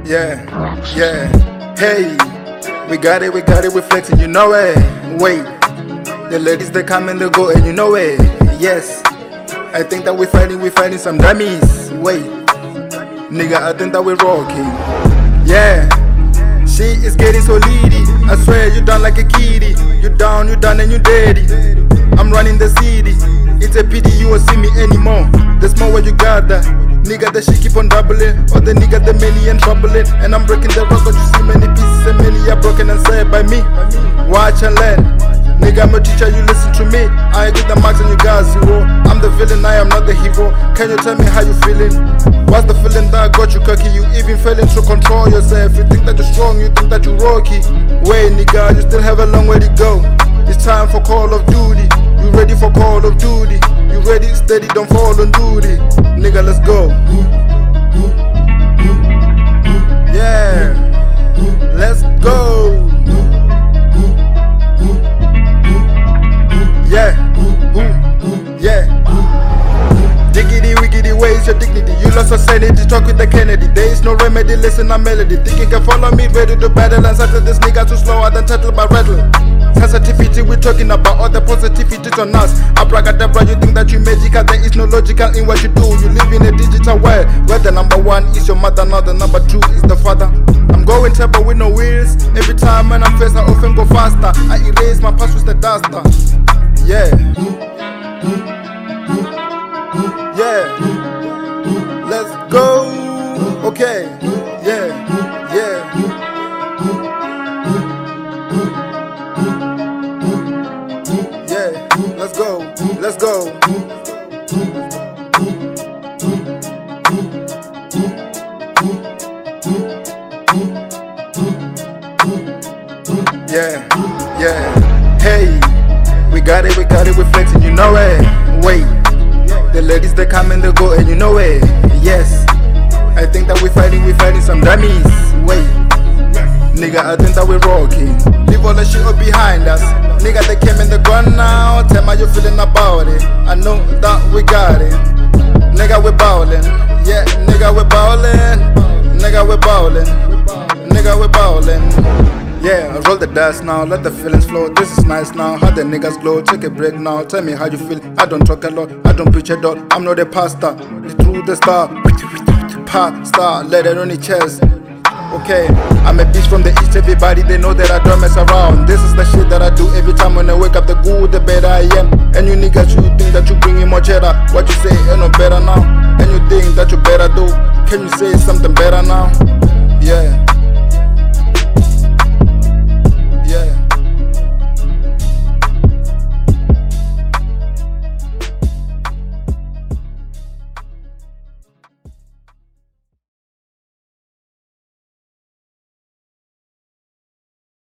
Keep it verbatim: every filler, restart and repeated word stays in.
Yeah, yeah. Hey, we got it, we got it, we flexing, you know it. Wait, the ladies they come and they go, and you know it. Yes, I think that we fighting, we fighting some dummies. Wait, nigga, I think that we rocking. Yeah, she is getting so leady. I swear you down like a kitty. You down, you down and you dirty. I'm running the city. It's a pity you won't see me anymore. The small where you got that nigga that she keep on doubling, or the nigga that many and troubling. And I'm breaking the record, you see many pieces and many are broken and said by me. Watch and learn, nigga, I'm a teacher, you listen to me. I get the marks and you got zero. I'm the villain, I am not the hero. Can you tell me how you feeling? What's the feeling that got you cocky? You even failing to control yourself. You think that you're strong, you think that you're rocky. Wait, nigga, you still have a long way to go. It's time for Call of Duty. You ready for Call of Duty? You ready, steady, don't fall on duty. Nigga, let's go. Yeah, let's go. Yeah, yeah. Diggity, wiggity, where's your dignity? You lost your sanity, talk with the Kennedy. There is no remedy, listen a melody. Think you can follow me, ready to battle and settle this nigga too slow, I done tattle by rattling. Sensitivity, we talking about all the positivities on us. Abracadabra, you think that you magical, there is no logical in what you do. You live in a digital world where the number one is your mother, now the number two is the father. I'm going turbo with no wheels. Every time when I'm faced, I often go faster. I erase my past with the duster. Yeah, yeah, let's go. Okay, yeah, yeah. Yeah, let's go, let's go. Yeah, yeah. Hey, we got it, we got it, we flexing, you know it. Wait, the ladies they come and they go, and you know it. Yes, I think that we fighting, we fighting some dummies. Wait, nigga, I think that we rocking. Leave all the shit up behind us. Nigga, they came and they gone now. Tell me how you feeling about it. I know that we got it. Nigga, we ballin'. Yeah, nigga, we ballin'. Nigga, we ballin'. Nigga, we ballin'. Yeah, roll the dice now, let the feelings flow. This is nice now, how the niggas glow. Take a break now, tell me how you feel. I don't talk a lot, I don't preach a lot. I'm not a pastor, it's through the star. Pa, star, let it on the chest. Okay, I'm a bitch from the east, everybody they know that I don't mess around. This is the shit that I do every time when I wake up. The good, the better I am. And you niggas, you think that you bring in more cheddar. What you say ain't no better now. And you think that you better do. Can you say something better now? Yeah.